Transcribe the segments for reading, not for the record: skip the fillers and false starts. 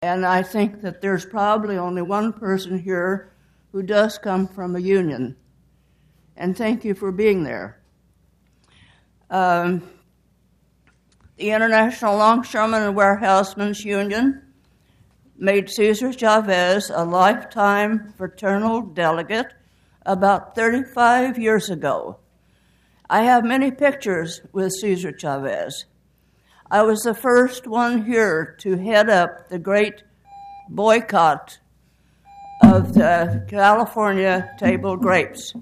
And I think that there's probably only one person here who does come from a union. And thank you for being there. The International Longshoremen and Warehousemen's Union made Cesar Chavez a lifetime fraternal delegate about 35 years ago. I have many pictures with Cesar Chavez. I was the first one here to head up the great boycott of the California table grapes.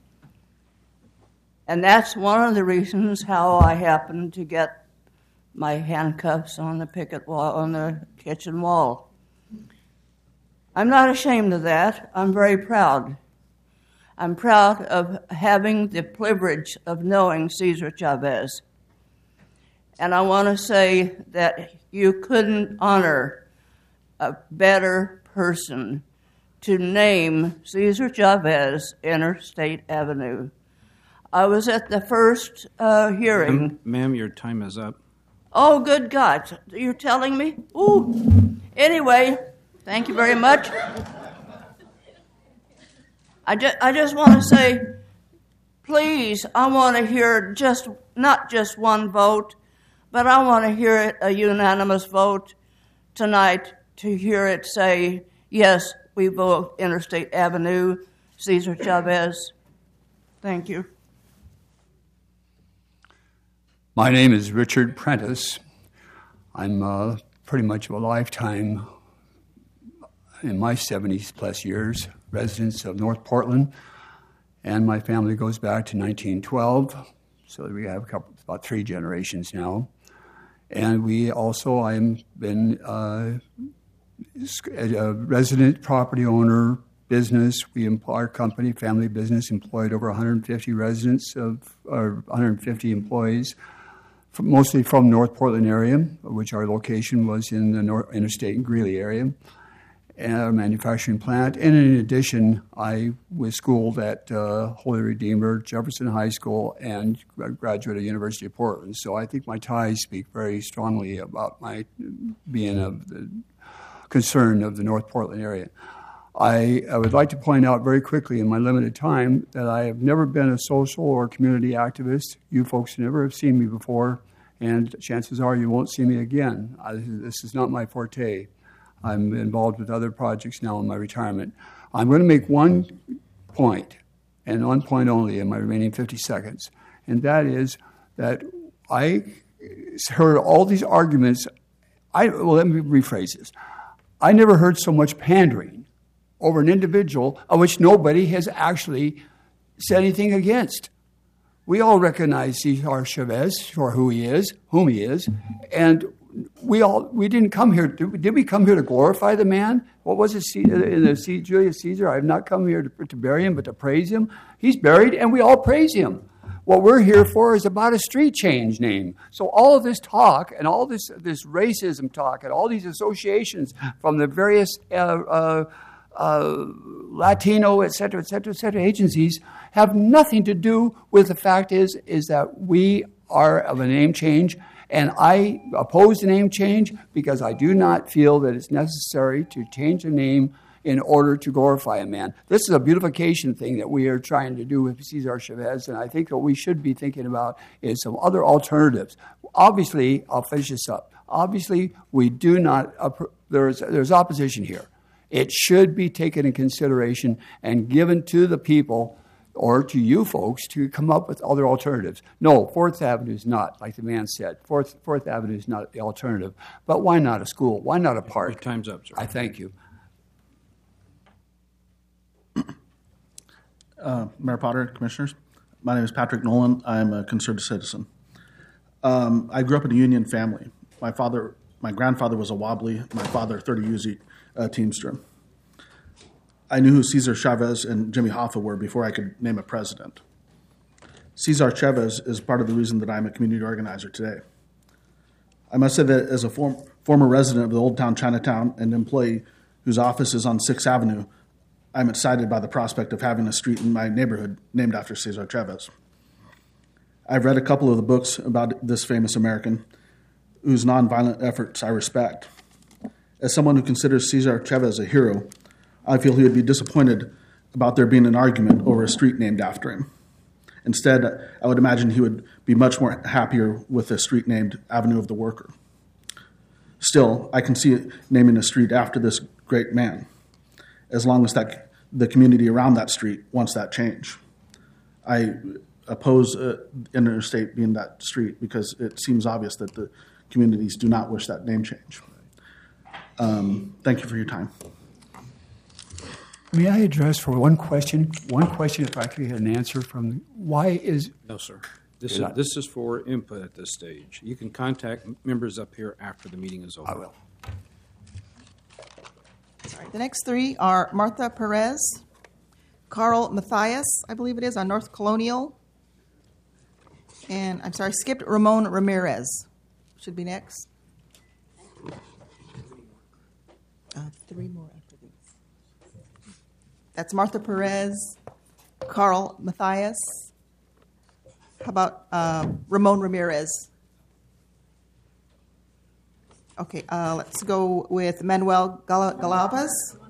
And that's one of the reasons how I happened to get my handcuffs on the picket wall, on the kitchen wall. I'm not ashamed of that. I'm very proud. I'm proud of having the privilege of knowing Cesar Chavez. And I want to say that you couldn't honor a better person to name Cesar Chavez Interstate Avenue. I was at the first hearing. Ma'am, your time is up. Oh, good God. You're telling me? Ooh. Anyway, thank you very much. I just want to say, please, I want to hear not just one vote, but I want to hear it a unanimous vote tonight to hear it say, yes, we vote Interstate Avenue, Cesar Chavez. Thank you. My name is Richard Prentice. I'm pretty much of a lifetime, in my 70-plus years, residents of North Portland, and my family goes back to 1912, so we have about 3 generations now. And we also, I've been a resident property owner, business. Our company, family business, employed over 150 residents or 150 employees, mostly from North Portland area, which our location was in the Interstate and Greeley area, and our manufacturing plant. And in addition, I was schooled at Holy Redeemer, Jefferson High School, and graduate of University of Portland. So I think my ties speak very strongly about my being of the concern of the North Portland area. I would like to point out very quickly in my limited time that I have never been a social or community activist. You folks never have seen me before, and chances are you won't see me again. This is not my forte. I'm involved with other projects now in my retirement. I'm going to make one point, and one point only in my remaining 50 seconds, and that is that I heard all these arguments. Let me rephrase this. I never heard so much pandering over an individual of which nobody has actually said anything against. We all recognize Cesar Chavez for whom he is, and we didn't come here. Did we come here to glorify the man? What was it in the Julius Caesar? I have not come here to bury him, but to praise him. He's buried, and we all praise him. What we're here for is about a street change name. So all of this talk and all this racism talk and all these associations from the various Latino, et cetera, agencies have nothing to do with the fact is that we are of a name change, and I oppose the name change because I do not feel that it's necessary to change the name in order to glorify a man. This is a beautification thing that we are trying to do with Cesar Chavez, and I think what we should be thinking about is some other alternatives. Obviously, I'll finish this up. Obviously, we do not, there's opposition here. It should be taken in consideration and given to the people or to you folks to come up with other alternatives. No, 4th Avenue is not, like the man said. 4th Avenue is not the alternative. But why not a school? Why not a park? Your time's up, sir. I thank you. Mayor Potter, Commissioners, my name is Patrick Nolan. I'm a conservative citizen. I grew up in a union family. My grandfather was a Wobbly. My father, 30 years Teamster. I knew who Cesar Chavez and Jimmy Hoffa were before I could name a president. Cesar Chavez is part of the reason that I'm a community organizer today. I must say that as a former resident of the Old Town Chinatown and employee whose office is on 6th Avenue, I'm excited by the prospect of having a street in my neighborhood named after Cesar Chavez. I've read a couple of the books about this famous American whose nonviolent efforts I respect. As someone who considers Cesar Chavez a hero, I feel he would be disappointed about there being an argument over a street named after him. Instead, I would imagine he would be much more happier with a street named Avenue of the Worker. Still, I can see naming a street after this great man, as long as the community around that street wants that change. I oppose interstate being that street because it seems obvious that the communities do not wish that name change. Thank you for your time. May I address for one question? One question, if I could get an answer from why is No, sir. This is for input at this stage. You can contact members up here after the meeting is over. I will. All right, the next three are Martha Perez, Carl Matthias, I believe it is, on North Colonial, and I'm sorry, skipped Ramon Ramirez. Should be next. Three more after these. That's Martha Perez, Carl Matthias. How about Ramon Ramirez? Okay, let's go with Manuel Galvez.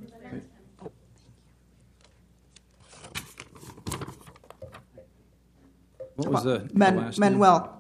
What was the last name? Manuel.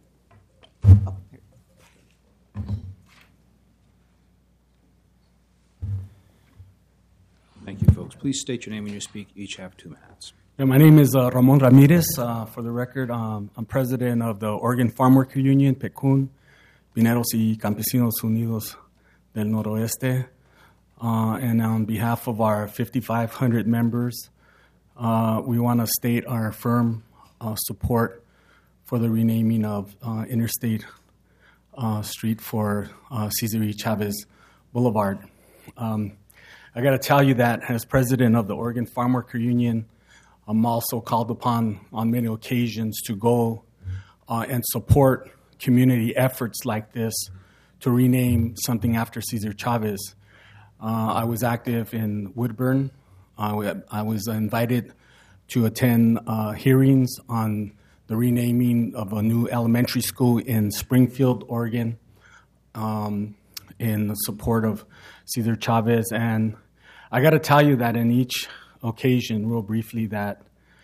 Thank you, folks. Please state your name when you speak. Each have 2 minutes. Yeah, my name is Ramon Ramirez. For the record, I'm president of the Oregon Farm Worker Union, PECUN, Mineros y Campesinos Unidos del Noroeste. And on behalf of our 5,500 members, we want to state our firm support for the renaming of Interstate Street for Cesar E. Chavez Boulevard. I got to tell you that as president of the Oregon Farm Worker Union, I'm also called upon on many occasions to go and support community efforts like this to rename something after Cesar Chavez. I was active in Woodburn. I was invited to attend hearings on the renaming of a new elementary school in Springfield, Oregon, in support of Cesar Chavez. And I got to tell you that in each occasion, real briefly, that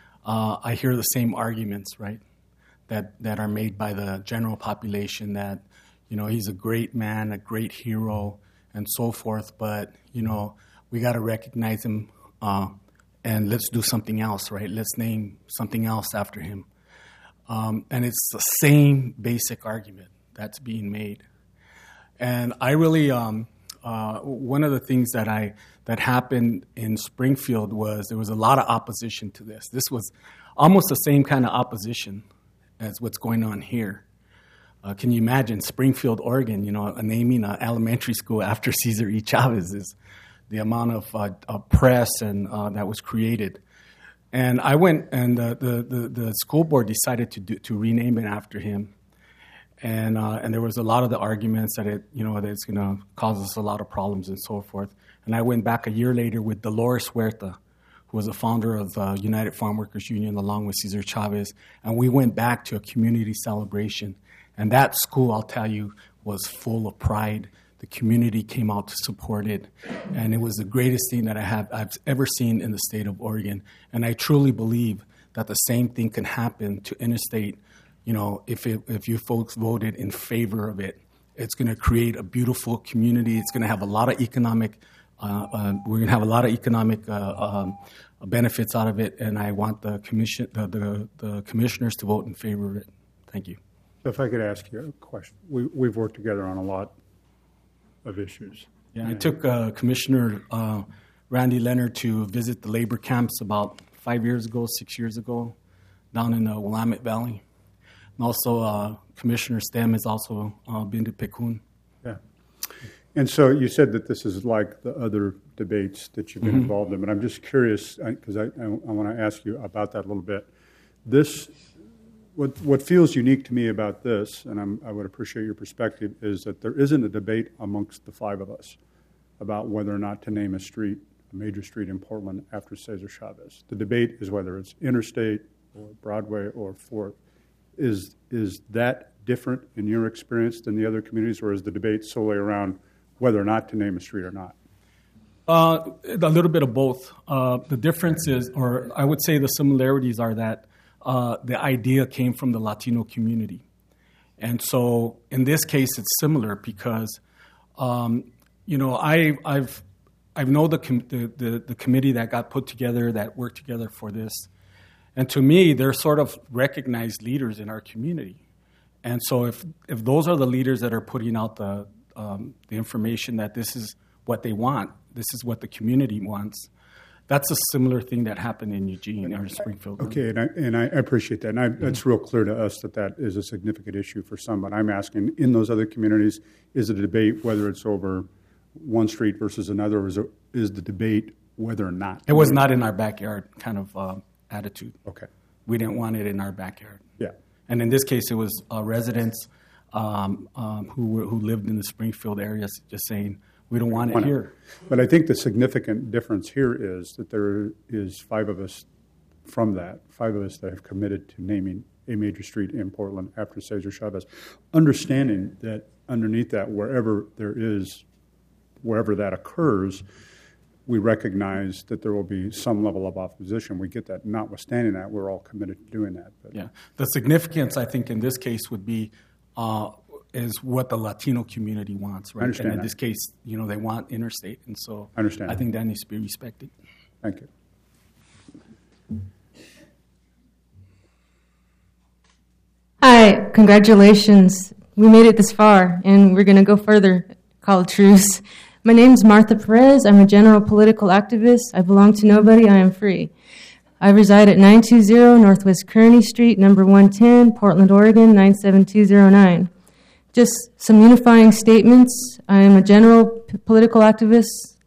I hear the same arguments, right, that are made by the general population that, you know, he's a great man, a great hero, and so forth, but, you know, we got to recognize him and let's do something else, right? Let's name something else after him. And it's the same basic argument that's being made. And I really, one of the things that happened in Springfield was there was a lot of opposition to this. This was almost the same kind of opposition as what's going on here. Can you imagine Springfield, Oregon, you know, naming an elementary school after Cesar E. Chavez is the amount of press and that was created. And I went, and the school board decided to rename it after him. And there was a lot of the arguments that that it's going to cause us a lot of problems and so forth. And I went back a year later with Dolores Huerta, who was the founder of United Farm Workers Union, along with Cesar Chavez. And we went back to a community celebration. And that school, I'll tell you, was full of pride. The community came out to support it. And it was the greatest thing that I've ever seen in the state of Oregon. And I truly believe that the same thing can happen to Interstate. You know, if you folks voted in favor of it, it's going to create a beautiful community. It's going to have a lot of economic. We're going to have a lot of economic benefits out of it, and I want the commissioners to vote in favor of it. Thank you. If I could ask you a question, we've worked together on a lot of issues. Yeah, I took Commissioner Randy Leonard to visit the labor camps about 6 years ago, down in the Willamette Valley. And also, Commissioner Stem has also been to PECUN. Yeah. And so you said that this is like the other debates that you've been involved in, but I'm just curious, because I want to ask you about that a little bit. What feels unique to me about this, and I would appreciate your perspective, is that there isn't a debate amongst the 5 of us about whether or not to name a major street in Portland after Cesar Chavez. The debate is whether it's Interstate or Broadway or 4th. Is that different in your experience than the other communities, or is the debate solely around whether or not to name a street or not? A little bit of both. The difference is, or I would say the similarities are that the idea came from the Latino community. And so in this case, it's similar because, I've known the committee that got put together, that worked together for this. And to me, they're sort of recognized leaders in our community. And so if those are the leaders that are putting out the information that this is what they want, this is what the community wants, that's a similar thing that happened in Eugene or Springfield. Okay, and I appreciate that. And it's real clear to us that is a significant issue for some. But I'm asking, in those other communities, is it a debate whether it's over one street versus another, or is the debate whether or not? It was not in our backyard kind of attitude. Okay. We didn't want it in our backyard. Yeah. And in this case, it was residents who lived in the Springfield area just saying, we don't want it here. But I think the significant difference here is that there is five of us that have committed to naming a major street in Portland after Cesar Chavez, understanding that underneath that, wherever that occurs, we recognize that there will be some level of opposition. We get that. Notwithstanding that, we're all committed to doing that. But. Yeah. The significance, I think, in this case would be is what the Latino community wants, right? I understand and in this case, they want interstate. And so I understand. I think that needs to be respected. Thank you. Hi, congratulations. We made it this far, and we're going to go further, call a truce. My name's Martha Perez. I'm a general political activist. I belong to nobody. I am free. I reside at 920 Northwest Kearny Street, number 110, Portland, Oregon, 97209. Just some unifying statements. I am a general political activist.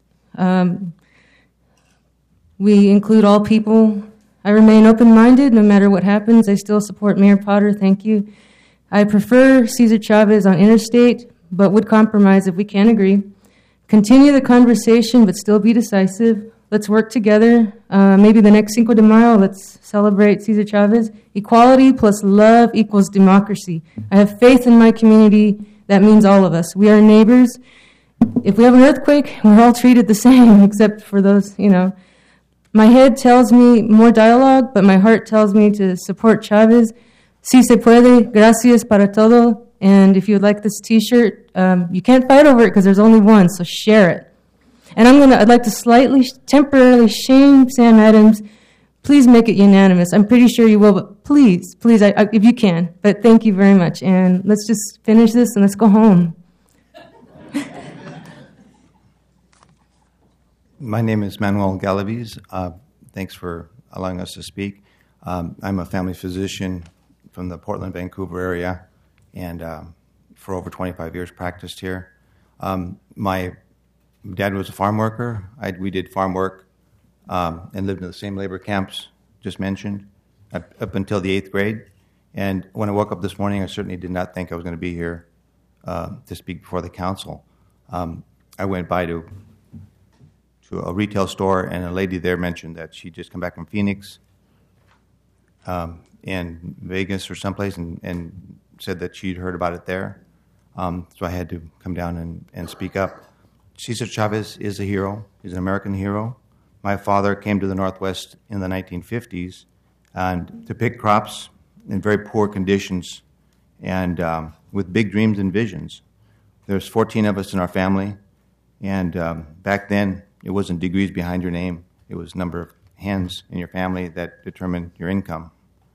We include all people. I remain open-minded. No matter what happens, I still support Mayor Potter. Thank you. I prefer Cesar Chavez on interstate, but would compromise if we can't agree. Continue the conversation, but still be decisive. Let's work together. Maybe the next Cinco de Mayo, let's celebrate Cesar Chavez. Equality plus love equals democracy. I have faith in my community. That means all of us. We are neighbors. If we have an earthquake, we're all treated the same, except for those, My head tells me more dialogue, but my heart tells me to support Chavez. Si se puede, gracias para todo. And if you would like this T-shirt, you can't fight over it because there's only one, so share it. And I'd like to slightly, temporarily shame Sam Adams. Please make it unanimous. I'm pretty sure you will, but please, if you can. But thank you very much. And let's just finish this and let's go home. My name is Manuel Galaviz. Thanks for allowing us to speak. I'm a family physician from the Portland, Vancouver area, and for over 25 years practiced here. My dad was a farm worker. We did farm work and lived in the same labor camps just mentioned up until the 8th grade. And when I woke up this morning, I certainly did not think I was going to be here to speak before the council. I went by to a retail store, and a lady there mentioned that she'd just come back from Phoenix and Vegas or someplace and said that she'd heard about it there. So I had to come down and speak up. Cesar Chavez is a hero. He's an American hero. My father came to the Northwest in the 1950s and to pick crops in very poor conditions and with big dreams and visions. There's 14 of us in our family, and back then it wasn't degrees behind your name. It was number of hands in your family that determined your income.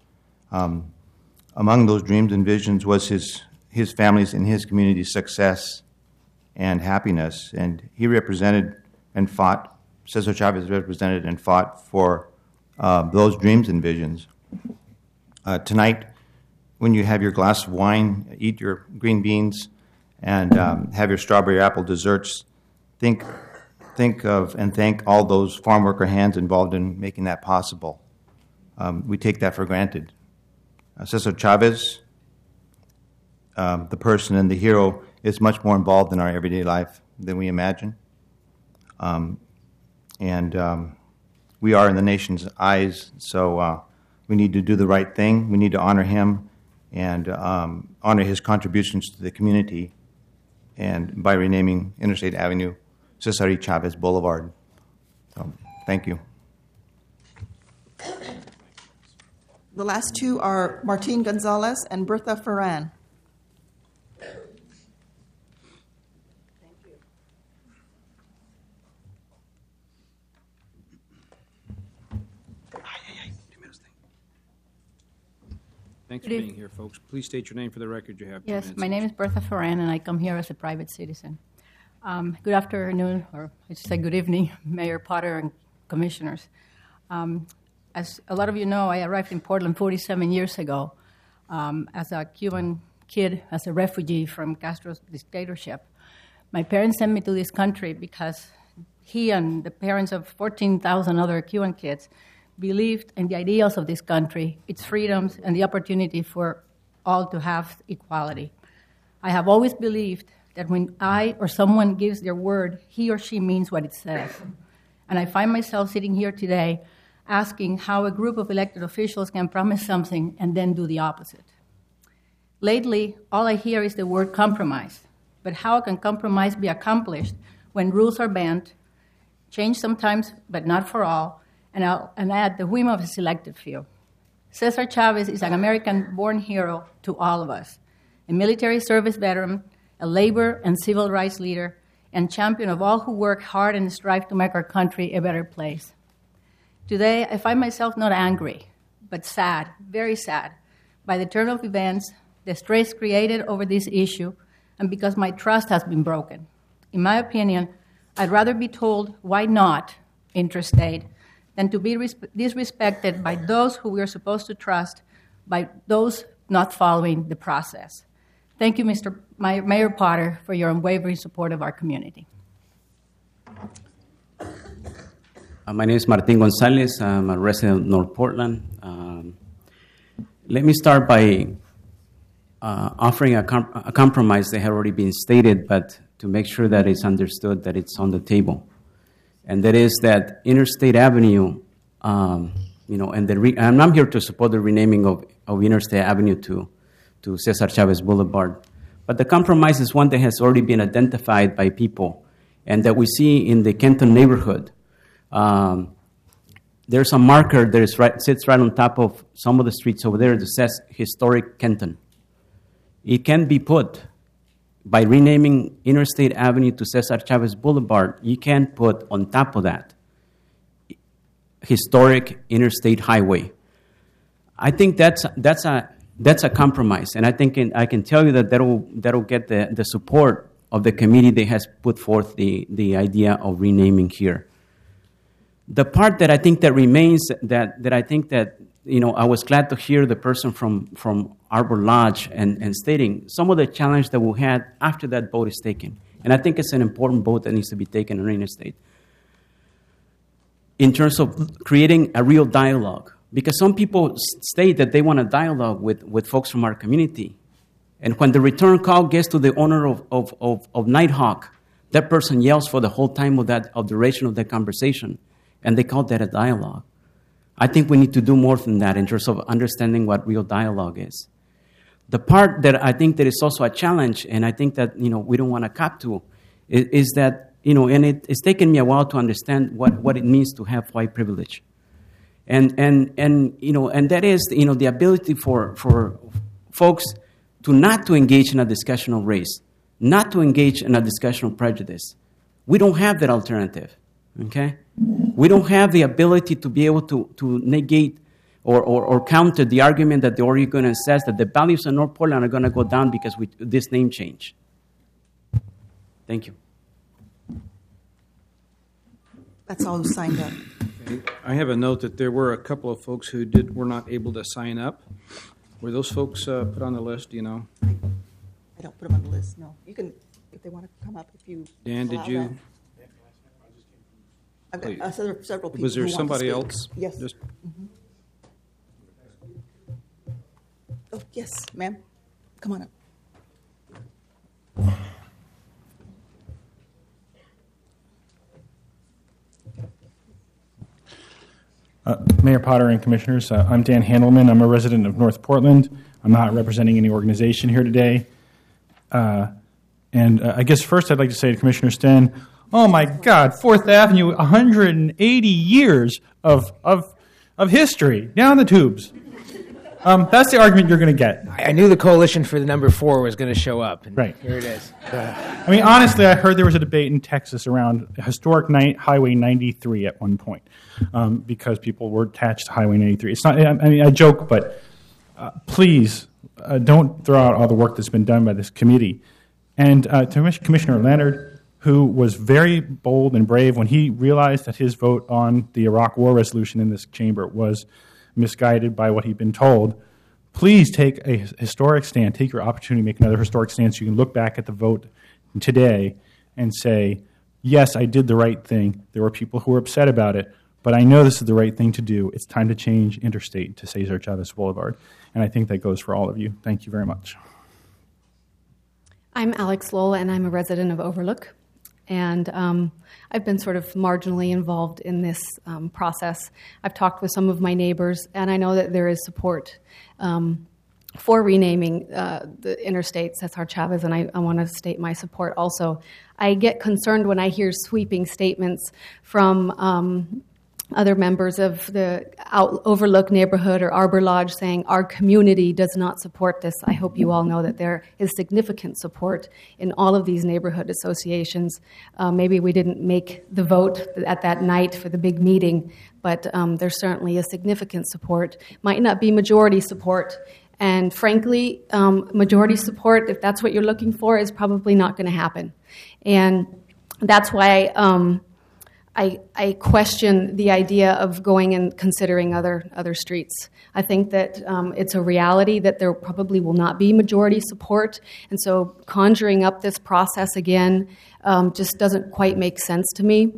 Among those dreams and visions was his family's and his community's success and happiness, and he represented and fought, Cesar Chavez represented and fought for those dreams and visions. Tonight, when you have your glass of wine, eat your green beans, and have your strawberry apple desserts, think of and thank all those farm worker hands involved in making that possible. We take that for granted. Cesar Chavez, the person and the hero, is much more involved in our everyday life than we imagine. And we are in the nation's eyes, so we need to do the right thing. We need to honor him and honor his contributions to the community. and by renaming Interstate Avenue Cesar E. Chavez Boulevard. So, thank you. The last two are Martin Gonzalez and Bertha Ferran. Thanks for being here, folks. Please state your name for the record. You have 2 Yes, minutes. my name is Bertha Ferran, and I come here as a private citizen. Good afternoon, or I should say good evening, Mayor Potter and commissioners. As a lot of you know, I arrived in Portland 47 years ago as a Cuban kid, as a refugee from Castro's dictatorship. My parents sent me to this country because he and the parents of 14,000 other Cuban kids believed in the ideals of this country, its freedoms, and the opportunity for all to have equality. I have always believed that when I or someone gives their word, he or she means what it says. And I find myself sitting here today asking how a group of elected officials can promise something and then do the opposite. Lately, all I hear is the word compromise. But how can compromise be accomplished when rules are bent, changed sometimes, but not for all, and at the whim of a selected few? Cesar Chavez is an American-born hero to all of us, a military service veteran, a labor and civil rights leader, and champion of all who work hard and strive to make our country a better place. Today, I find myself not angry, but sad, very sad, by the turn of events, the stress created over this issue, and because my trust has been broken. In my opinion, I'd rather be told why not interstate than to be disrespected by those who we are supposed to trust, by those not following the process. Thank you, Mr. Mayor Potter, for your unwavering support of our community. My name is Martin Gonzalez. I'm a resident of North Portland. Let me start by offering a compromise that had already been stated, but to make sure that it's understood that it's on the table. And that is that Interstate Avenue, and I'm here to support the renaming of Interstate Avenue to Cesar Chavez Boulevard. But the compromise is one that has already been identified by people and that we see in the Kenton neighborhood. There's a marker that sits right on top of some of the streets over there that says Historic Kenton. It can be put by renaming Interstate Avenue to Cesar Chavez Boulevard. You can put on top of that Historic Interstate Highway. I think that's a compromise, and I think I can tell you that that'll get the support of the committee that has put forth the idea of renaming here. The part that I think that remains, that I think that, I was glad to hear the person from Arbor Lodge and stating some of the challenge that we had after that vote is taken. And I think it's an important vote that needs to be taken on interstate. In terms of creating a real dialogue. Because some people state that they want a dialogue with folks from our community. And when the return call gets to the owner of Nighthawk, that person yells for the whole time of the duration of that conversation. And they call that a dialogue. I think we need to do more than that in terms of understanding what real dialogue is. The part that I think that is also a challenge, and I think that we don't want to cop to, is that and it's taken me a while to understand what it means to have white privilege, and that is the ability for folks not to engage in a discussion of race, not to engage in a discussion of prejudice. We don't have that alternative. Okay, we don't have the ability to be able to negate or counter the argument that the Oregonian says that the values in North Portland are going to go down because this name change. Thank you. That's all who signed up. Okay. I have a note that there were a couple of folks who were not able to sign up. Were those folks put on the list? Do you know? I don't put them on the list. No, you can if they want to come up. If you Dan, did you? That. I've got several people. Was there who want somebody to speak. else? Yes. Mm-hmm. Oh, yes, ma'am. Come on up. Mayor Potter and Commissioners, I'm Dan Handelman. I'm a resident of North Portland. I'm not representing any organization here today. And I guess first I'd like to say to Commissioner Sten, oh my God, 4th Avenue, 180 years of history, down the tubes. That's the argument you're going to get. I knew the coalition for the number 4 was going to show up. And right. Here it is. I mean, honestly, I heard there was a debate in Texas around historic Highway 93 at one point because people were attached to Highway 93. It's not. I mean, I joke, but please don't throw out all the work that's been done by this committee. And to Commissioner Leonard, who was very bold and brave when he realized that his vote on the Iraq War resolution in this chamber was misguided by what he'd been told, please take a historic stand. Take your opportunity to make another historic stand so you can look back at the vote today and say, yes, I did the right thing. There were people who were upset about it, but I know this is the right thing to do. It's time to change Interstate to Cesar Chavez Boulevard. And I think that goes for all of you. Thank you very much. I'm Alex Lowell, and I'm a resident of Overlook. And I've been sort of marginally involved in this process. I've talked with some of my neighbors, and I know that there is support for renaming the interstate Cesar Chavez, and I want to state my support also. I get concerned when I hear sweeping statements from other members of the Overlook neighborhood or Arbor Lodge saying our community does not support this. I hope you all know that there is significant support in all of these neighborhood associations. Maybe we didn't make the vote at that night for the big meeting, but there's certainly a significant support. Might not be majority support, and frankly, majority support, if that's what you're looking for, is probably not going to happen. And that's why I question the idea of going and considering other streets. I think that it's a reality that there probably will not be majority support, and so conjuring up this process again just doesn't quite make sense to me.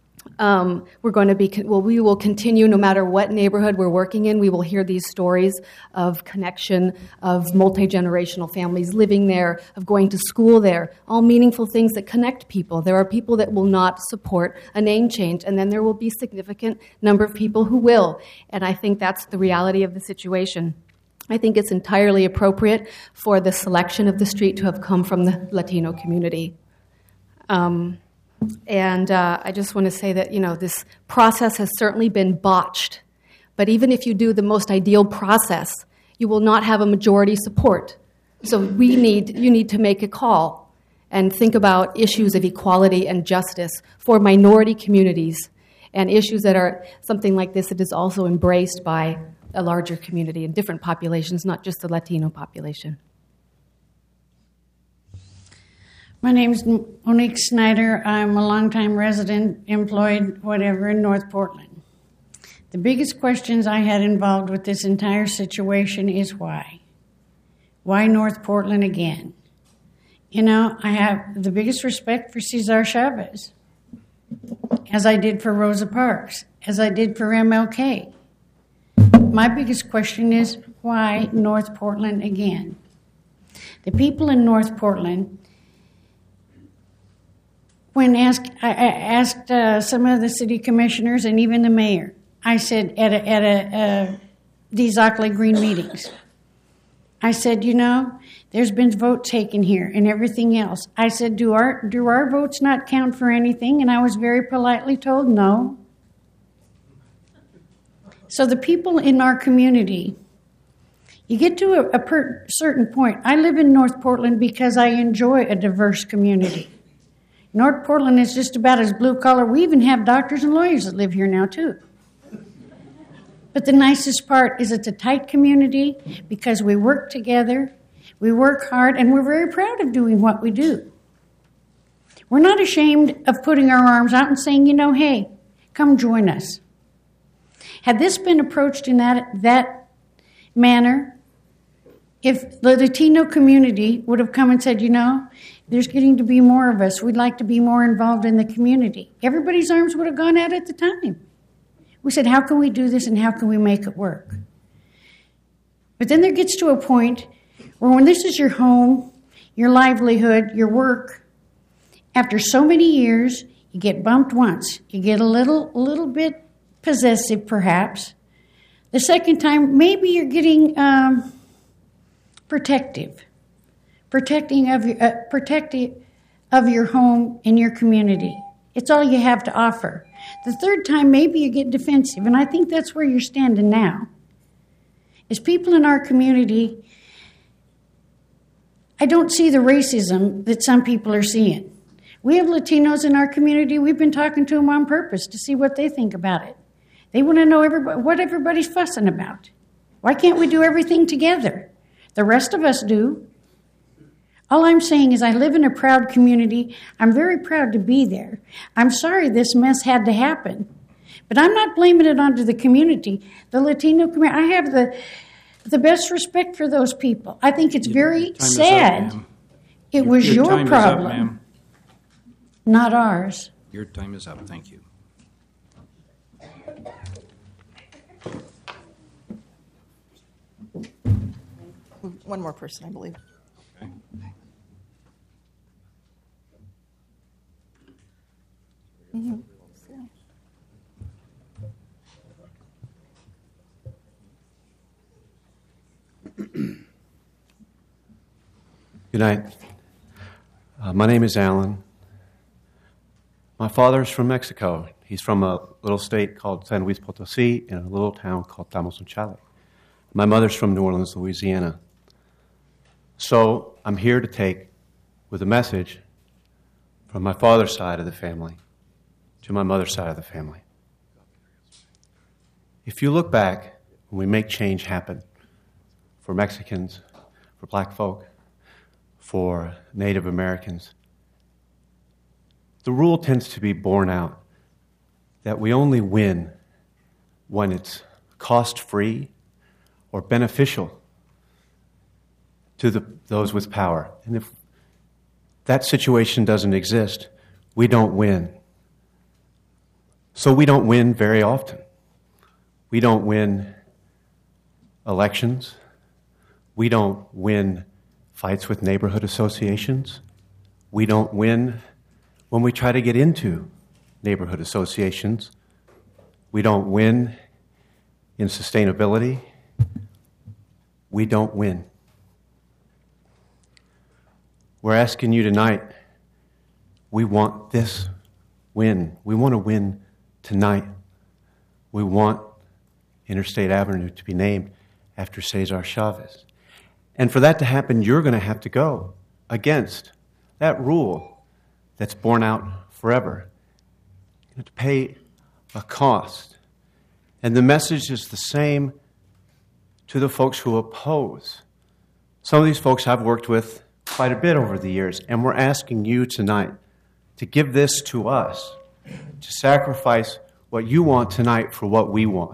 We will continue no matter what neighborhood we're working in. We will hear these stories of connection, of multi-generational families living there, of going to school there, all meaningful things that connect people. There are people that will not support a name change, and then there will be a significant number of people who will. And I think that's the reality of the situation. I think it's entirely appropriate for the selection of the street to have come from the Latino community. And I just want to say that, this process has certainly been botched. But even if you do the most ideal process, you will not have a majority support. So you need to make a call and think about issues of equality and justice for minority communities and issues that are something like this that is also embraced by a larger community and different populations, not just the Latino population. My name is Monique Snyder. I'm a longtime resident, employed, whatever, in North Portland. The biggest questions I had involved with this entire situation is why? Why North Portland again? I have the biggest respect for Cesar Chavez, as I did for Rosa Parks, as I did for MLK. My biggest question is why North Portland again? The people in North Portland, when I asked some of the city commissioners and even the mayor, I said at these Ockley Green meetings, I said, there's been vote taken here and everything else. I said, do our votes not count for anything? And I was very politely told no. So the people in our community, you get to a certain point. I live in North Portland because I enjoy a diverse community. North Portland is just about as blue-collar. We even have doctors and lawyers that live here now, too. But the nicest part is it's a tight community because we work together, we work hard, and we're very proud of doing what we do. We're not ashamed of putting our arms out and saying, hey, come join us. Had this been approached in that manner, if the Latino community would have come and said, there's getting to be more of us. We'd like to be more involved in the community. Everybody's arms would have gone out at the time. We said, how can we do this and how can we make it work? But then there gets to a point where when this is your home, your livelihood, your work, after so many years, you get bumped once. You get a little bit possessive, perhaps. The second time, maybe you're getting protective. protecting of your home and your community. It's all you have to offer. The third time, maybe you get defensive, and I think that's where you're standing now. As people in our community, I don't see the racism that some people are seeing. We have Latinos in our community. We've been talking to them on purpose to see what they think about it. They want to know what everybody's fussing about. Why can't we do everything together? The rest of us do. All I'm saying is I live in a proud community. I'm very proud to be there. I'm sorry this mess had to happen. But I'm not blaming it onto the community, the Latino community. I have the best respect for those people. I think it's very sad. It was your problem, not ours. Your time is up. Thank you. One more person, I believe. Okay. Mm-hmm. Good night. My name is Alan. My father's from Mexico. He's from a little state called San Luis Potosí in a little town called Tamazunchale. My mother's from New Orleans, Louisiana. So I'm here to take with a message from my father's side of the family to my mother's side of the family. If you look back, when we make change happen for Mexicans, for black folk, for Native Americans, the rule tends to be borne out that we only win when it's cost-free or beneficial to those with power. And if that situation doesn't exist, we don't win. So we don't win very often. We don't win elections. We don't win fights with neighborhood associations. We don't win when we try to get into neighborhood associations. We don't win in sustainability. We don't win. We're asking you tonight, we want this win. We want to win tonight. We want Interstate Avenue to be named after Cesar Chavez. And for that to happen, you're going to have to go against that rule that's borne out forever. You have to pay a cost. And the message is the same to the folks who oppose. Some of these folks I've worked with quite a bit over the years, and we're asking you tonight to give this to us, to sacrifice what you want tonight for what we want.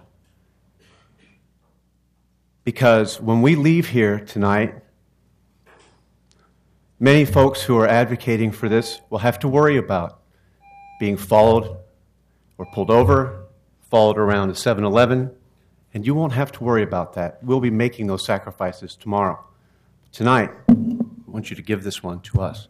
Because when we leave here tonight, many folks who are advocating for this will have to worry about being followed or pulled over, followed around a 7-Eleven, and you won't have to worry about that. We'll be making those sacrifices tomorrow. Tonight, I want you to give this one to us.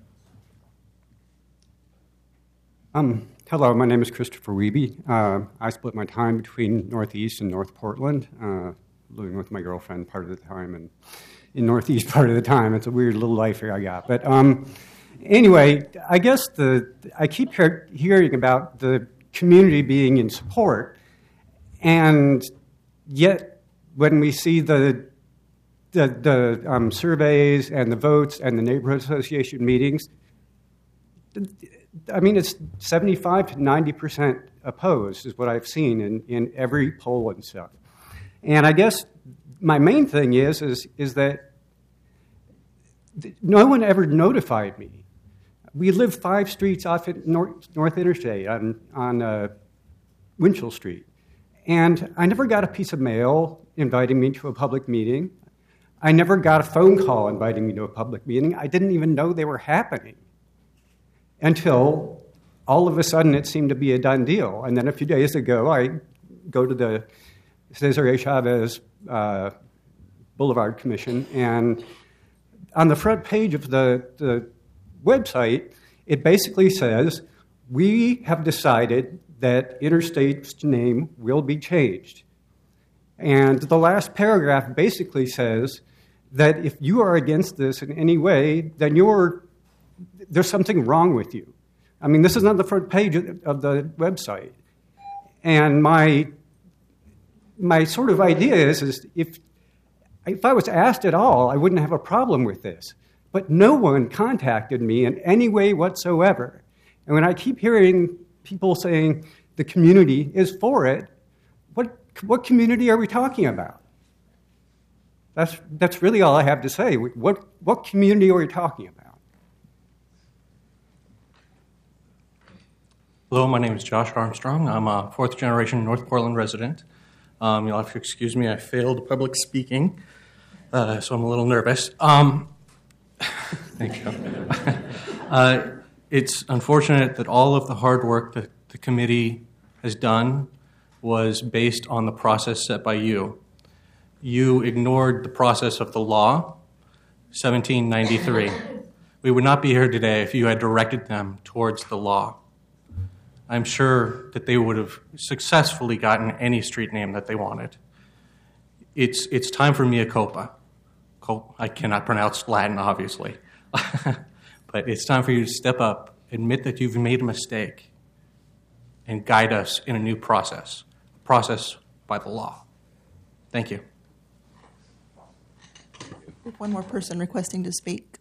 Hello, my name is Christopher Wiebe. I split my time between Northeast and North Portland, living with my girlfriend part of the time, and in Northeast part of the time. It's a weird little life here I got. But anyway, I guess I keep hearing about the community being in support, and yet when we see the surveys and the votes and the neighborhood association meetings, I mean, it's 75 to 90% opposed is what I've seen in every poll and stuff. And I guess my main thing is that no one ever notified me. We live 5 streets off at North Interstate on Winchell Street. And I never got a piece of mail inviting me to a public meeting. I never got a phone call inviting me to a public meeting. I didn't even know they were happening until all of a sudden it seemed to be a done deal. And then a few days ago, I go to the Cesar A. Chavez Boulevard Commission, and on the front page of the website, it basically says, we have decided that Interstate's name will be changed. And the last paragraph basically says that if you are against this in any way, then there's something wrong with you. I mean, this is not the front page of the website. And my sort of idea is if I was asked at all, I wouldn't have a problem with this. But no one contacted me in any way whatsoever. And when I keep hearing people saying the community is for it, what community are we talking about? That's really all I have to say. What community are we talking about? Hello, my name is Josh Armstrong. I'm a fourth-generation North Portland resident. You'll have to excuse me, I failed public speaking, so I'm a little nervous. Thank you. It's unfortunate that all of the hard work that the committee has done was based on the process set by you. You ignored the process of the law, 1793. We would not be here today if you had directed them towards the law. I'm sure that they would have successfully gotten any street name that they wanted. It's time for mea culpa. I cannot pronounce Latin, obviously. But it's time for you to step up, admit that you've made a mistake, and guide us in a new process, a process by the law. Thank you. We have one more person requesting to speak.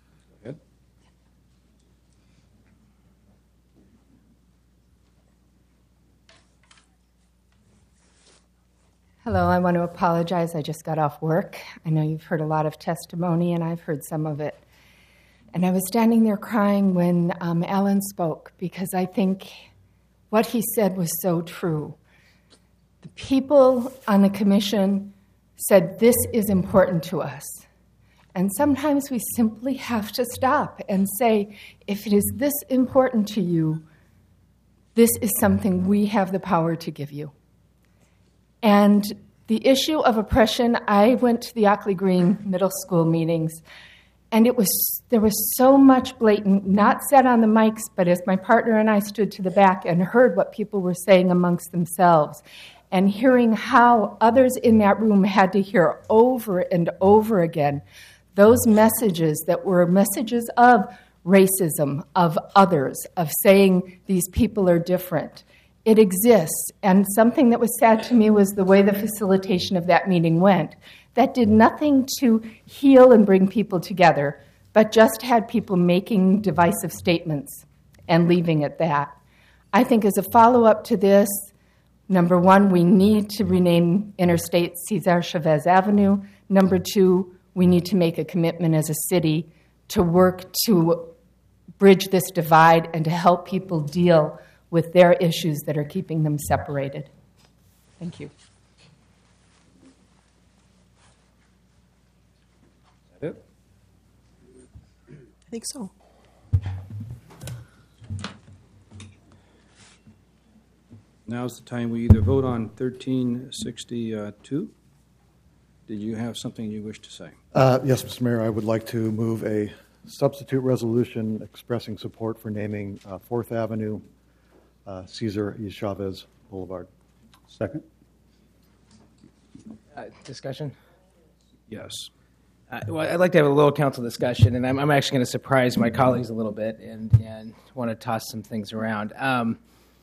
Hello, I want to apologize. I just got off work. I know you've heard a lot of testimony, and I've heard some of it. And I was standing there crying when Alan spoke, because I think what he said was so true. The people on the commission said, this is important to us. And sometimes we simply have to stop and say, if it is this important to you, this is something we have the power to give you. And the issue of oppression, I went to the Ockley Green Middle School meetings, and there was so much blatant, not said on the mics, but as my partner and I stood to the back and heard what people were saying amongst themselves, and hearing how others in that room had to hear over and over again those messages that were messages of racism, of others, of saying these people are different. It exists, and something that was sad to me was the way the facilitation of that meeting went. That did nothing to heal and bring people together, but just had people making divisive statements and leaving it that. I think as a follow-up to this, number one, we need to rename Interstate Cesar Chavez Avenue. Number two, we need to make a commitment as a city to work to bridge this divide and to help people deal with their issues that are keeping them separated. Thank you. Is that it? I think so. Now's the time we either vote on 1362. Did you have something you wish to say? Yes, Mr. Mayor, I would like to move a substitute resolution expressing support for naming 4th Avenue Cesar E. Chavez Boulevard. Second. Discussion? Yes. Well, I'd like to have a little council discussion, and I'm actually going to surprise my colleagues a little bit and want to toss some things around. I'm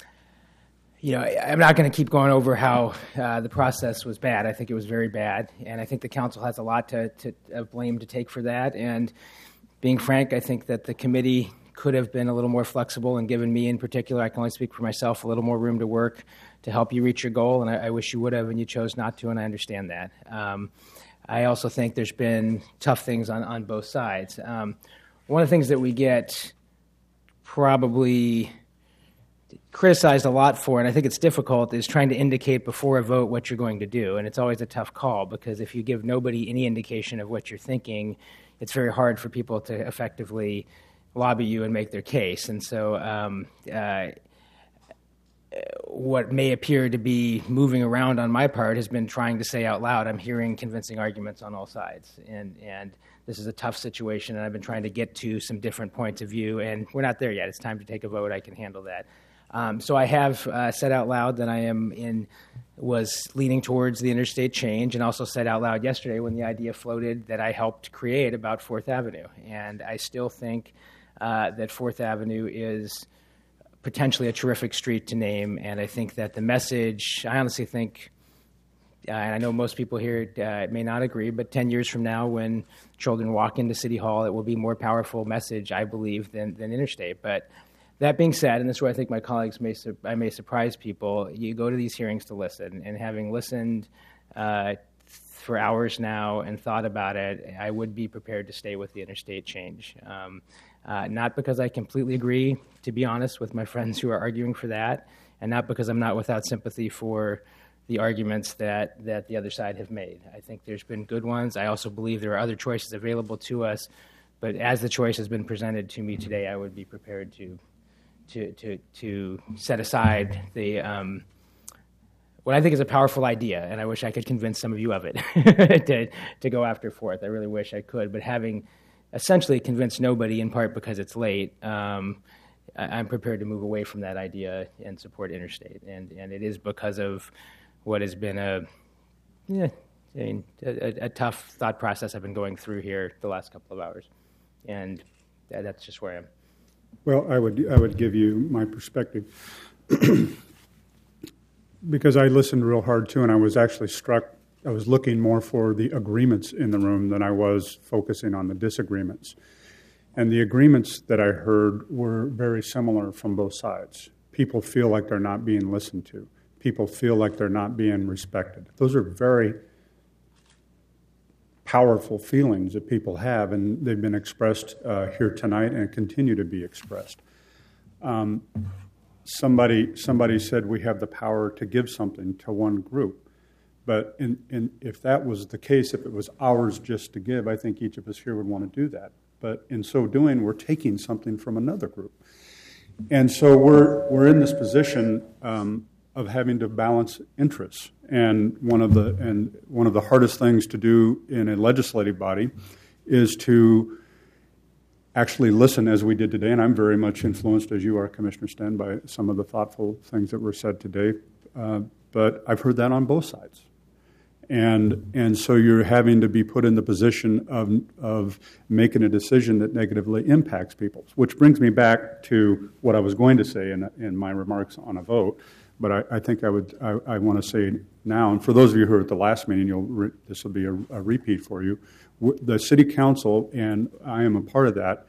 not going to keep going over how the process was bad. I think it was very bad, and I think the council has a lot of blame to take for that. And being frank, I think that the committee could have been a little more flexible and given me in particular, I can only speak for myself, a little more room to work to help you reach your goal, and I wish you would have, and you chose not to, and I understand that. I also think there's been tough things on both sides. One of the things that we get probably criticized a lot for, and I think it's difficult, is trying to indicate before a vote what you're going to do, and it's always a tough call, because if you give nobody any indication of what you're thinking, it's very hard for people to effectively lobby you and make their case. And so what may appear to be moving around on my part has been trying to say out loud, I'm hearing convincing arguments on all sides. And this is a tough situation, and I've been trying to get to some different points of view, and we're not there yet. It's time to take a vote. I can handle that. So I have said out loud that I am in was leaning towards the interstate change, and also said out loud yesterday when the idea floated that I helped create about 4th Avenue. And I still think that 4th Avenue is potentially a terrific street to name, and I think that the message, I honestly think, and I know most people here may not agree, but 10 years from now when children walk into City Hall, it will be a more powerful message, I believe, than Interstate. But that being said, and this is where I think my colleagues I may surprise people, you go to these hearings to listen, and having listened for hours now and thought about it, I would be prepared to stay with the interstate change. Not because I completely agree, to be honest, with my friends who are arguing for that, and not because I'm not without sympathy for the arguments that the other side have made. I think there's been good ones. I also believe there are other choices available to us, but as the choice has been presented to me today, I would be prepared to set aside the what I think is a powerful idea, and I wish I could convince some of you of it to go after 4th. I really wish I could, but having essentially convinced nobody, in part because it's late, I'm prepared to move away from that idea and support interstate, and it is because of what has been a tough thought process I've been going through here the last couple of hours, and that's just where I am. Well, I would give you my perspective because I listened real hard too, and I was actually struck. I was looking more for the agreements in the room than I was focusing on the disagreements. And the agreements that I heard were very similar from both sides. People feel like they're not being listened to. People feel like they're not being respected. Those are very powerful feelings that people have, and they've been expressed here tonight and continue to be expressed. Somebody said we have the power to give something to one group. But if that was the case, if it was ours just to give, I think each of us here would want to do that. But in so doing, we're taking something from another group. And so we're in this position of having to balance interests. And one of the hardest things to do in a legislative body is to actually listen, as we did today. And I'm very much influenced, as you are, Commissioner Sten, by some of the thoughtful things that were said today. But I've heard that on both sides. And so you're having to be put in the position of making a decision that negatively impacts people, which brings me back to what I was going to say in my remarks on a vote. But I think I want to say now, and for those of you who were at the last meeting, this will be a repeat for you. The City Council, and I am a part of that,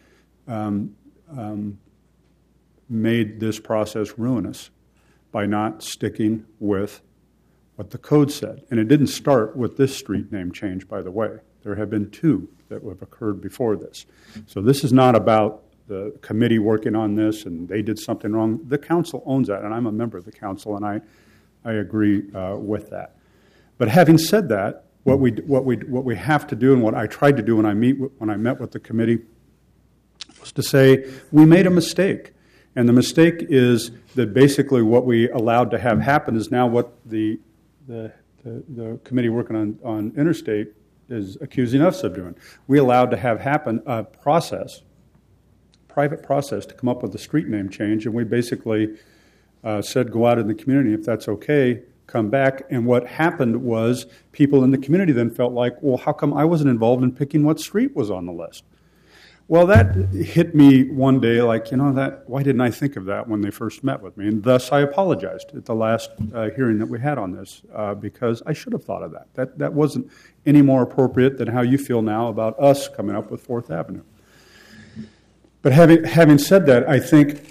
made this process ruinous by not sticking with what the code said. And it didn't start with this street name change, by the way. There have been 2 that have occurred before this. So this is not about the committee working on this and they did something wrong. The council owns that, and I'm a member of the council, and I agree with that. But having said that, what we have to do, and what I tried to do when I met with the committee, was to say we made a mistake. And the mistake is that basically what we allowed to have happen is now what the committee working on interstate is accusing us of doing. We allowed to have happen a private process to come up with a street name change, and we basically said go out in the community, if that's okay, come back. And what happened was people in the community then felt like, well, how come I wasn't involved in picking what street was on the list? Well, that hit me one day like, why didn't I think of that when they first met with me? And thus I apologized at the last hearing that we had on this because I should have thought of that. That wasn't any more appropriate than how you feel now about us coming up with 4th Avenue. But having said that, I think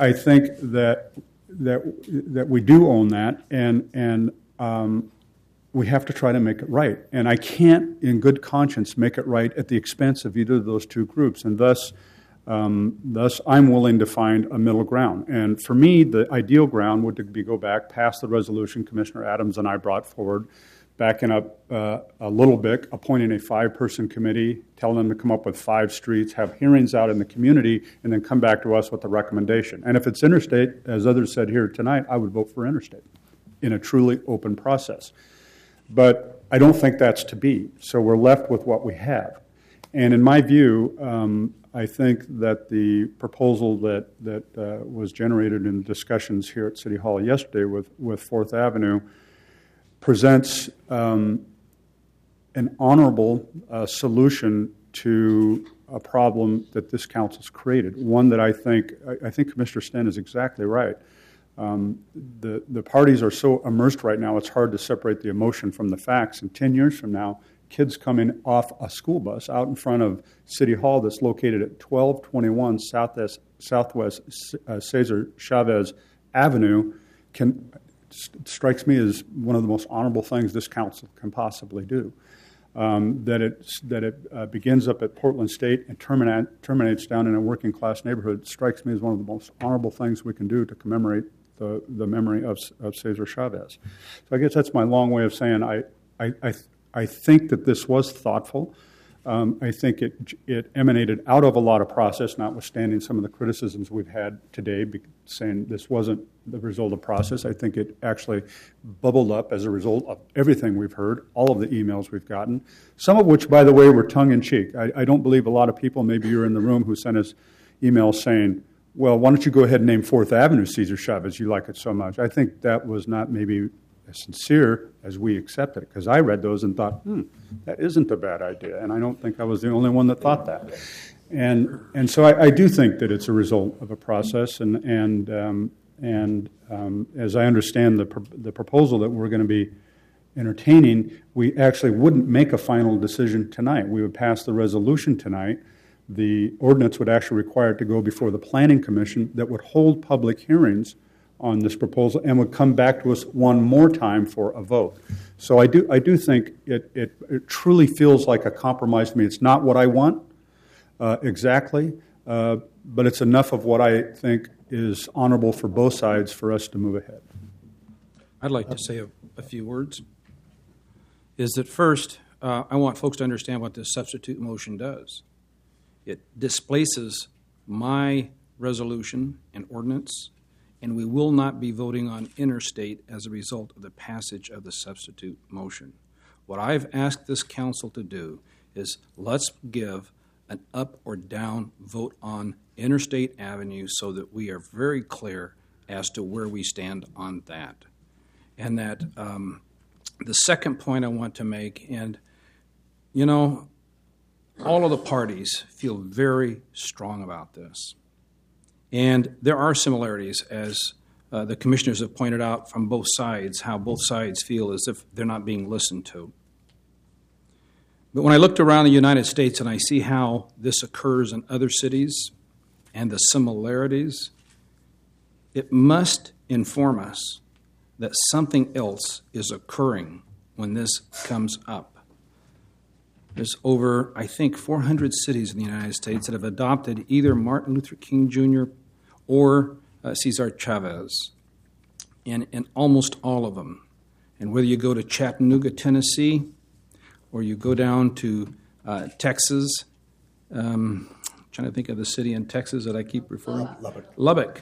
that we do own that, and we have to try to make it right. And I can't, in good conscience, make it right at the expense of either of those 2 groups. And thus I'm willing to find a middle ground. And for me, the ideal ground would be go back past the resolution Commissioner Adams and I brought forward, backing up a little bit, appointing a 5-person committee, telling them to come up with 5 streets, have hearings out in the community, and then come back to us with a recommendation. And if it's interstate, as others said here tonight, I would vote for interstate in a truly open process. But I don't think that's to be. So we're left with what we have. And in my view, I think that the proposal that was generated in discussions here at City Hall yesterday with 4th Avenue presents an honorable solution to a problem that this council's created. One that I think Commissioner Sten is exactly right. The parties are so immersed right now, it's hard to separate the emotion from the facts. And 10 years from now, kids coming off a school bus out in front of City Hall that's located at 1221 Southwest Cesar Chavez Avenue strikes me as one of the most honorable things this council can possibly do. That it begins up at Portland State and terminates down in a working class neighborhood strikes me as one of the most honorable things we can do to commemorate the memory of Cesar Chavez. So I guess that's my long way of saying I think that this was thoughtful. I think it emanated out of a lot of process, notwithstanding some of the criticisms we've had today, saying this wasn't the result of process. I think it actually bubbled up as a result of everything we've heard, all of the emails we've gotten, some of which, by the way, were tongue-in-cheek. I don't believe a lot of people, maybe you're in the room, who sent us emails saying, well, why don't you go ahead and name 4th Avenue Cesar Chavez? You like it so much. I think that was not maybe as sincere as we accepted it, because I read those and thought, that isn't a bad idea, and I don't think I was the only one that thought that. And so I do think that it's a result of a process, and as I understand the proposal that we're going to be entertaining, we actually wouldn't make a final decision tonight. We would pass the resolution tonight. The ordinance would actually require it to go before the Planning Commission that would hold public hearings on this proposal and would come back to us one more time for a vote. So I do think it truly feels like a compromise to me. It's not what I want exactly, but it's enough of what I think is honorable for both sides for us to move ahead. I'd like to say a few words. Is that first, I want folks to understand what this substitute motion does. It displaces my resolution and ordinance, and we will not be voting on interstate as a result of the passage of the substitute motion. What I've asked this council to do is let's give an up or down vote on Interstate Avenue so that we are very clear as to where we stand on that. And that the second point I want to make, and you know, all of the parties feel very strong about this. And there are similarities, as the commissioners have pointed out from both sides, how both sides feel as if they're not being listened to. But when I looked around the United States and I see how this occurs in other cities and the similarities, it must inform us that something else is occurring when this comes up. There's over, I think, 400 cities in the United States that have adopted either Martin Luther King Jr. or Cesar Chavez, and in almost all of them. And whether you go to Chattanooga, Tennessee, or you go down to Texas, trying to think of the city in Texas that I keep referring to. Lubbock.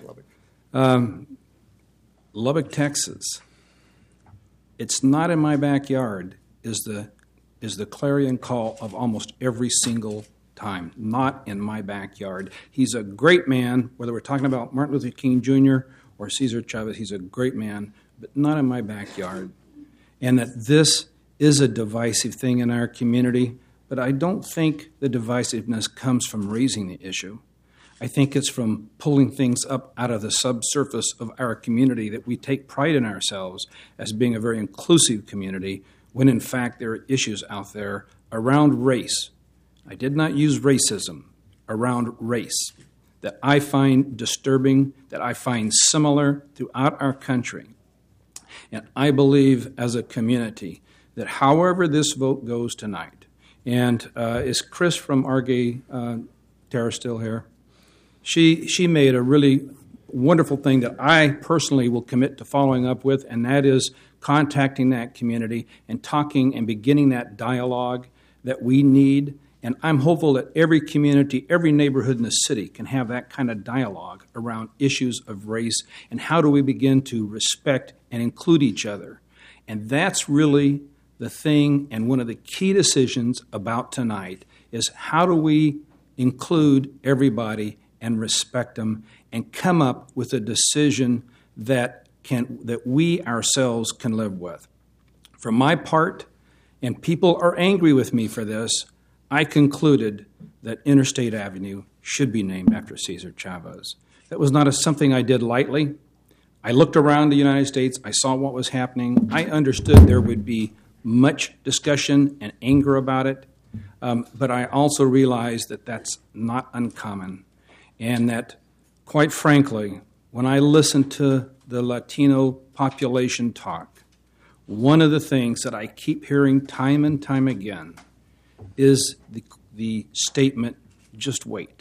Lubbock, Texas. It's not in my backyard is the clarion call of almost every single time. Not in my backyard. He's a great man, whether we're talking about Martin Luther King Jr. or Cesar Chavez, he's a great man, but not in my backyard. And that this is a divisive thing in our community, but I don't think the divisiveness comes from raising the issue. I think it's from pulling things up out of the subsurface of our community, that we take pride in ourselves as being a very inclusive community, when in fact there are issues out there around race. I did not use racism, around race, that I find disturbing, that I find similar throughout our country. And I believe as a community that however this vote goes tonight, and is Chris from Argay Terra still here? She made a really wonderful thing that I personally will commit to following up with, and that is contacting that community and talking and beginning that dialogue that we need. And I'm hopeful that every community, every neighborhood in the city can have that kind of dialogue around issues of race and how do we begin to respect and include each other. And that's really the thing, and one of the key decisions about tonight is how do we include everybody and respect them and come up with a decision that we ourselves can live with. For my part, and people are angry with me for this, I concluded that Interstate Avenue should be named after Cesar Chavez. That was not something I did lightly. I looked around the United States. I saw what was happening. I understood there would be much discussion and anger about it, but I also realized that that's not uncommon, and that, quite frankly, when I listen to the Latino population talk, one of the things that I keep hearing time and time again is the statement, just wait.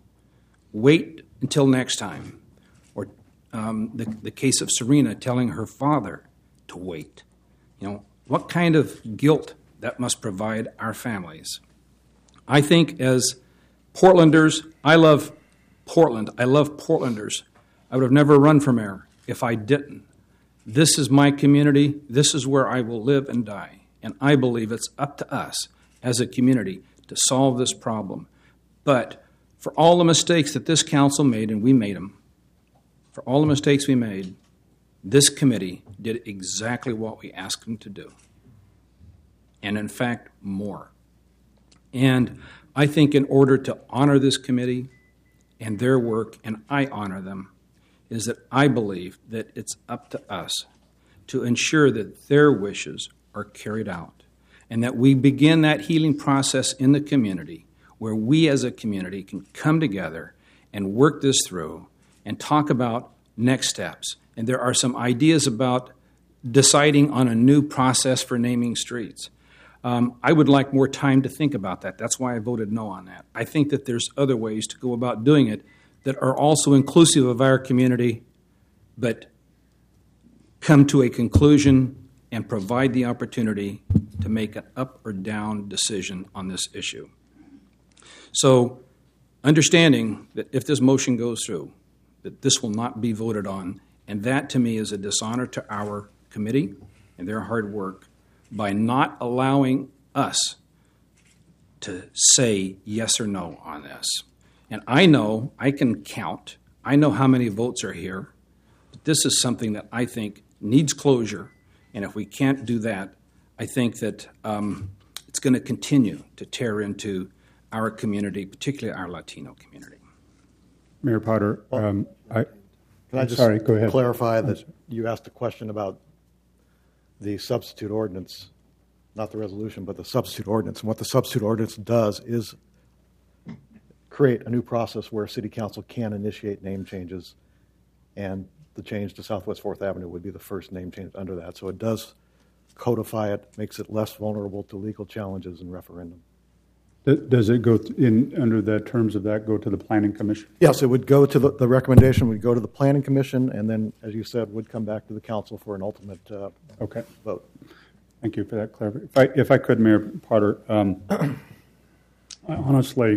Wait until next time. Or the case of Serena telling her father to wait. You know, what kind of guilt that must provide our families. I think as Portlanders, I love Portland. I love Portlanders. I would have never run for mayor if I didn't. This is my community. This is where I will live and die. And I believe it's up to us as a community to solve this problem. But for all the mistakes that this council made, and we made them, for all the mistakes we made, this committee did exactly what we asked them to do. And in fact, more. And I think in order to honor this committee and their work, and I honor them, is that I believe that it's up to us to ensure that their wishes are carried out and that we begin that healing process in the community where we as a community can come together and work this through and talk about next steps. And there are some ideas about deciding on a new process for naming streets. I would like more time to think about that. That's why I voted no on that. I think that there's other ways to go about doing it that are also inclusive of our community, but come to a conclusion and provide the opportunity to make an up or down decision on this issue. So, understanding that if this motion goes through, that this will not be voted on, and that to me is a dishonor to our committee and their hard work by not allowing us to say yes or no on this. And I know I can count. I know how many votes are here. But this is something that I think needs closure. And if we can't do that, I think that it's going to continue to tear into our community, particularly our Latino community. Mayor Potter, Can I just sorry, go ahead. clarify that you asked a question about the substitute ordinance, not the resolution, but the substitute ordinance. And what the substitute ordinance does is create a new process where City Council can initiate name changes, and the change to Southwest 4th Avenue would be the first name change under that. So it does codify it, makes it less vulnerable to legal challenges and referendum. Does it go under the terms of that, go to the Planning Commission? Yes, it would go to the recommendation would go to the Planning Commission, and then, as you said, would come back to the council for an ultimate vote. Thank you for that clarification. If I could, Mayor Potter, I honestly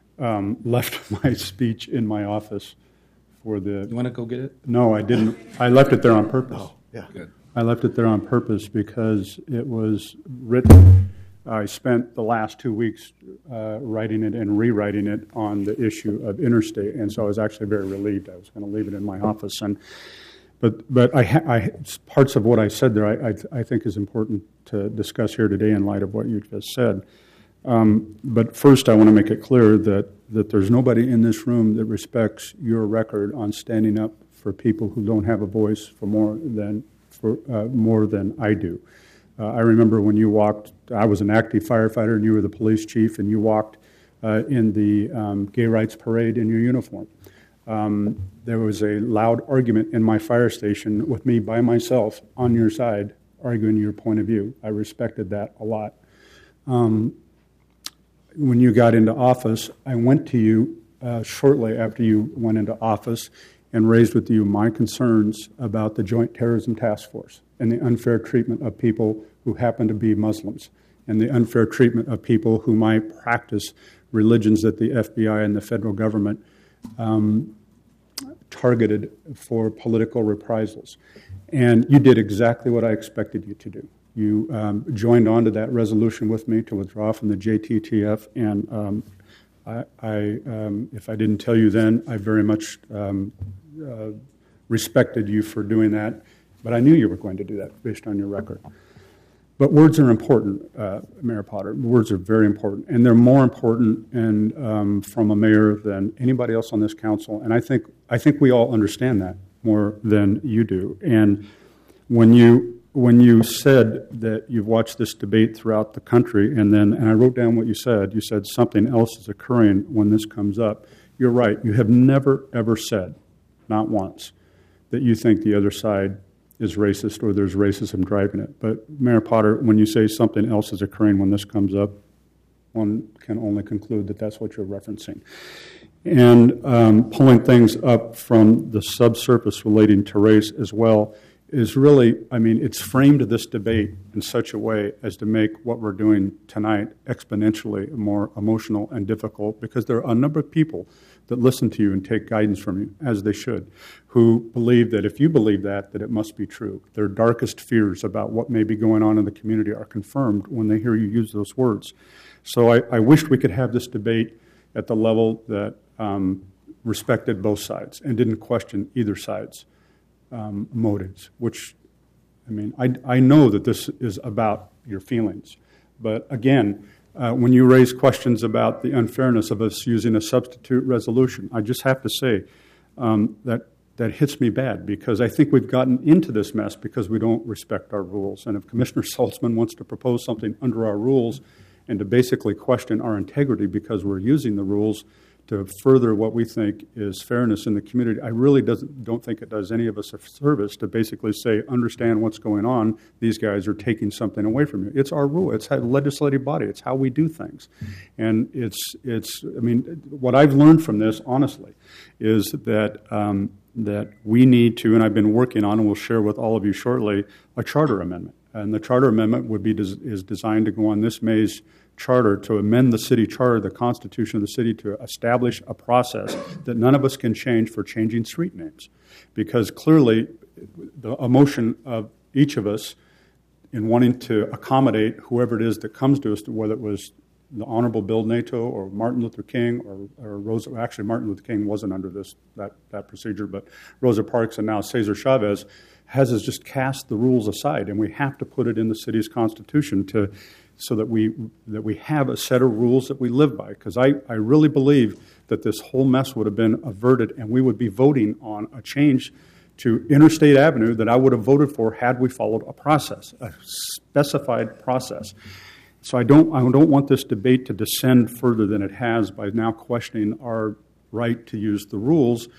left my speech in my office for the... You want to go get it? No, I didn't. I left it there on purpose. Oh, yeah. Good. I left it there on purpose because it was written. I spent the last 2 weeks writing it and rewriting it on the issue of interstate, and so I was actually very relieved. I was going to leave it in my office, but I parts of what I said there I think is important to discuss here today in light of what you just said. But first, I want to make it clear that there's nobody in this room that respects your record on standing up for people who don't have a voice for more than I do. I remember when you walked. I was an active firefighter, and you were the police chief, and you walked in the gay rights parade in your uniform. There was a loud argument in my fire station with me by myself on your side, arguing your point of view. I respected that a lot. When you got into office, I went to you shortly after you went into office and raised with you my concerns about the Joint Terrorism Task Force and the unfair treatment of people who happen to be Muslims and the unfair treatment of people who might practice religions that the FBI and the federal government targeted for political reprisals. And you did exactly what I expected you to do. You joined on to that resolution with me to withdraw from the JTTF, and if I didn't tell you then, I very much respected you for doing that, but I knew you were going to do that based on your record. But words are important, Mayor Potter. Words are very important, and they're more important from a mayor than anybody else on this council. And I think we all understand that more than you do. And when you said that you've watched this debate throughout the country, and I wrote down what you said. You said something else is occurring when this comes up. You're right. You have never ever said, not once, that you think the other side is racist or there's racism driving it. But Mayor Potter, when you say something else is occurring when this comes up, one can only conclude that that's what you're referencing. And pulling things up from the subsurface relating to race as well is really, it's framed this debate in such a way as to make what we're doing tonight exponentially more emotional and difficult, because there are a number of people that listen to you and take guidance from you, as they should, who believe that if you believe that it must be true. Their darkest fears about what may be going on in the community are confirmed when they hear you use those words. So I wished we could have this debate at the level that respected both sides and didn't question either side's motives, which, I know that this is about your feelings. But again, when you raise questions about the unfairness of us using a substitute resolution, I just have to say that hits me bad, because I think we've gotten into this mess because we don't respect our rules. And if Commissioner Saltzman wants to propose something under our rules and to basically question our integrity because we're using the rules to further what we think is fairness in the community, I really don't think it does any of us a service to basically say, understand what's going on. These guys are taking something away from you. It's our rule. It's a legislative body. It's how we do things. And what I've learned from this, honestly, is that that we need to, and I've been working on, and we'll share with all of you shortly, a charter amendment. And the charter amendment is designed to go on this May's charter to amend the city charter, the constitution of the city, to establish a process that none of us can change for changing street names. Because clearly the emotion of each of us in wanting to accommodate whoever it is that comes to us, whether it was the Honorable Bill Nato or Martin Luther King or Rosa, actually Martin Luther King wasn't under that procedure, but Rosa Parks and now Cesar Chavez, has just cast the rules aside, and we have to put it in the city's constitution so that we have a set of rules that we live by. Because I really believe that this whole mess would have been averted, and we would be voting on a change to Interstate Avenue that I would have voted for had we followed a process, a specified process. So I don't want this debate to descend further than it has by now questioning our right to use the rules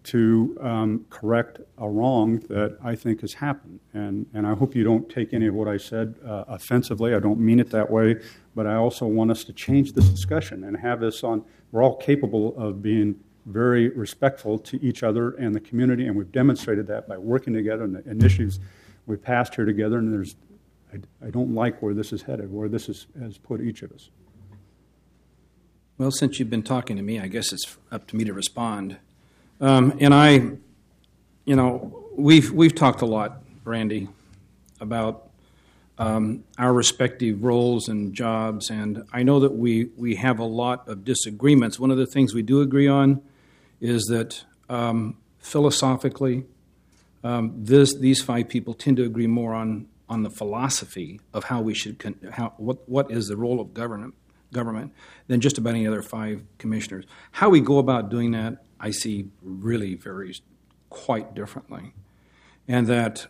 to correct a wrong that I think has happened. And I hope you don't take any of what I said offensively. I don't mean it that way, but I also want us to change this discussion and have this on. We're all capable of being very respectful to each other and the community, and we've demonstrated that by working together and the initiatives we passed here together. And I don't like where this is headed, where this has put each of us. Well, since you've been talking to me, I guess it's up to me to respond. And we've talked a lot, Randy, about our respective roles and jobs, and I know that we have a lot of disagreements. One of the things we do agree on is that philosophically, these five people tend to agree more on the philosophy of how we should what is the role of government than just about any other five commissioners. How we go about doing that, I see really varies quite differently. And that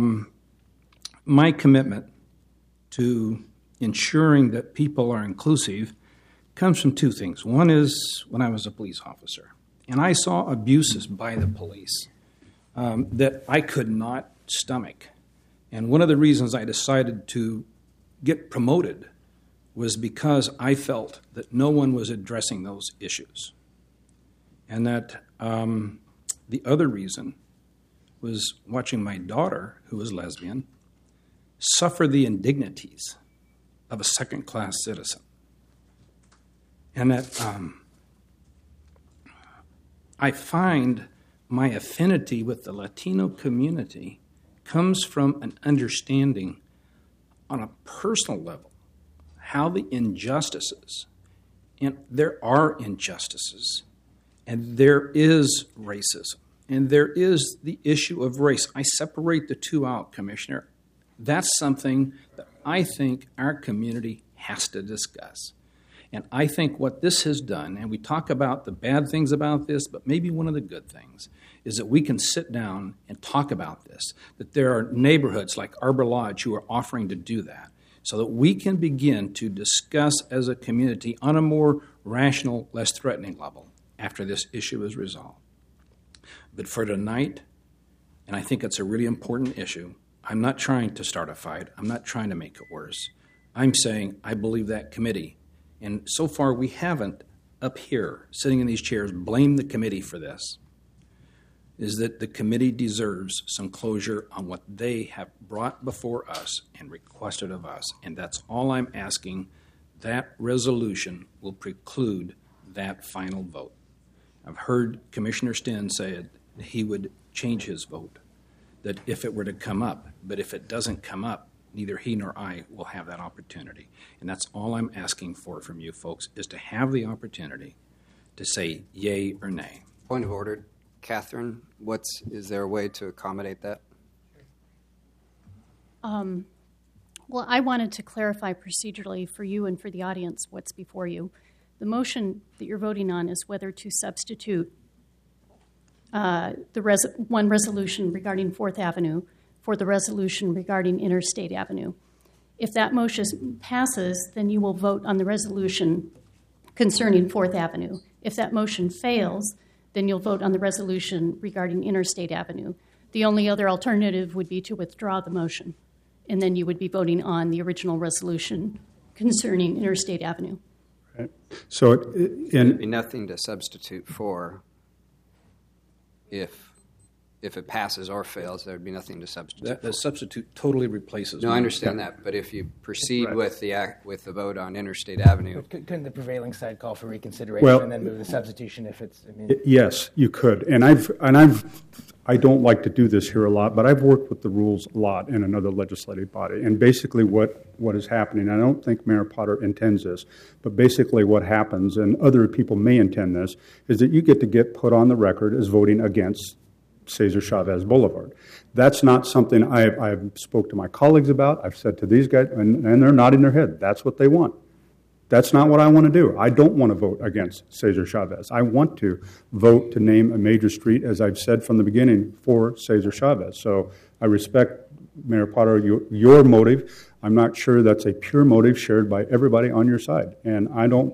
my commitment to ensuring that people are inclusive comes from two things. One is when I was a police officer, and I saw abuses by the police that I could not stomach. And one of the reasons I decided to get promoted was because I felt that no one was addressing those issues. And that the other reason was watching my daughter, who was lesbian, suffer the indignities of a second-class citizen. And that I find my affinity with the Latino community comes from an understanding on a personal level how the injustices, and there are injustices, and there is racism, and there is the issue of race. I separate the two out, Commissioner. That's something that I think our community has to discuss. And I think what this has done, and we talk about the bad things about this, but maybe one of the good things, is that we can sit down and talk about this, that there are neighborhoods like Arbor Lodge who are offering to do that, so that we can begin to discuss as a community on a more rational, less threatening level after this issue is resolved. But for tonight, and I think it's a really important issue, I'm not trying to start a fight. I'm not trying to make it worse. I'm saying I believe that committee, and so far we haven't up here, sitting in these chairs, blamed the committee for this, is that the committee deserves some closure on what they have brought before us and requested of us. And that's all I'm asking. That resolution will preclude that final vote. I've heard Commissioner Stinn say that he would change his vote, that if it were to come up. But if it doesn't come up, neither he nor I will have that opportunity. And that's all I'm asking for from you folks, is to have the opportunity to say yay or nay. Point of order. Catherine, is there a way to accommodate that? Well, I wanted to clarify procedurally for you and for the audience what's before you. The motion that you're voting on is whether to substitute one resolution regarding 4th Avenue for the resolution regarding Interstate Avenue. If that motion passes, then you will vote on the resolution concerning 4th Avenue. If that motion fails, then you'll vote on the resolution regarding Interstate Avenue. The only other alternative would be to withdraw the motion, and then you would be voting on the original resolution concerning Interstate Avenue. Right. So There'd be nothing to substitute for if it passes or fails. There'd be nothing to substitute. The substitute totally replaces. No, I understand that, but if you proceed with the vote on Interstate Avenue, couldn't the prevailing side call for reconsideration and then move the substitution if it's? Yes, you could, and I don't like to do this here a lot, but I've worked with the rules a lot in another legislative body, and basically what is happening. I don't think Mayor Potter intends this, but basically what happens, and other people may intend this, is that you get put on the record as voting against Cesar Chavez Boulevard. That's not something I've spoke to my colleagues about. I've said to these guys, and they're nodding their head. That's what they want. That's not what I want to do. I don't want to vote against Cesar Chavez. I want to vote to name a major street, as I've said from the beginning, for Cesar Chavez. So I respect, Mayor Potter, your motive. I'm not sure that's a pure motive shared by everybody on your side. And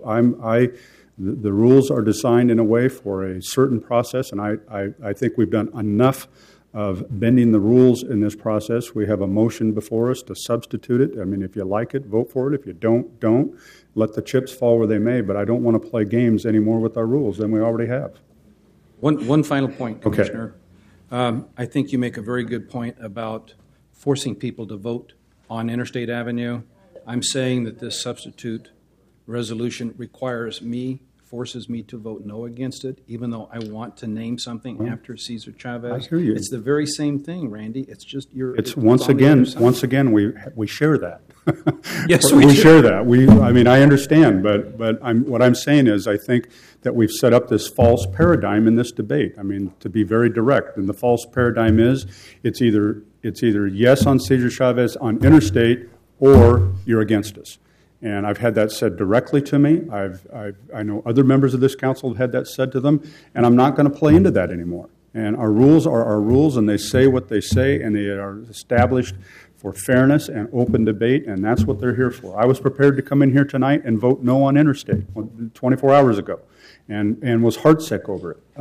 the rules are designed in a way for a certain process, and I think we've done enough of bending the rules in this process. We have a motion before us to substitute it. I mean, if you like it, vote for it. If you don't. Let the chips fall where they may, but I don't want to play games anymore with our rules than we already have. One final point, Commissioner. Okay. I think you make a very good point about forcing people to vote on Interstate Avenue. I'm saying that this substitute resolution forces me to vote no against it, even though I want to name something after Cesar Chavez. I hear you. It's the very same thing, Randy. It's just It's once again we share that. Yes, we share that. I understand, but what I'm saying is I think that we've set up this false paradigm in this debate. I mean, to be very direct, and the false paradigm is it's either yes on Cesar Chavez on Interstate or you're against us. And I've had that said directly to me. I know other members of this council have had that said to them, and I'm not going to play into that anymore. And our rules are our rules, and they say what they say, and they are established for fairness and open debate, and that's what they're here for. I was prepared to come in here tonight and vote no on Interstate 24 hours ago, and was heartsick over it.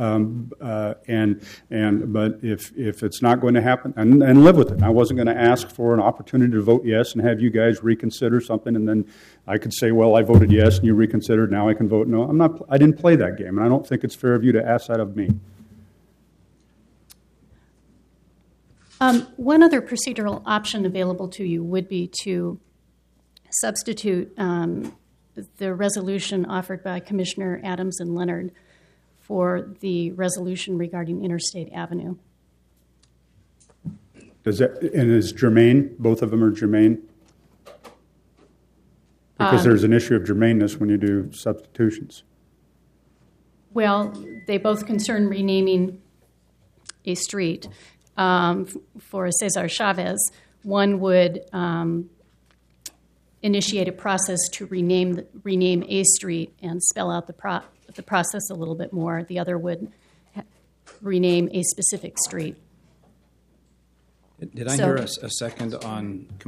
But if it's not going to happen, and live with it. I wasn't going to ask for an opportunity to vote yes and have you guys reconsider something, and then I could say, well, I voted yes and you reconsidered. Now I can vote no. I didn't play that game, and I don't think it's fair of you to ask that of me. One other procedural option available to you would be to substitute the resolution offered by Commissioner Adams and Leonard for the resolution regarding Interstate Avenue. Is germane? Both of them are germane? Because there's an issue of germaneness when you do substitutions. Well, they both concern renaming a street. For Cesar Chavez, one would initiate a process to rename a street and spell out the process a little bit more. The other would rename a specific street. Did I hear a second on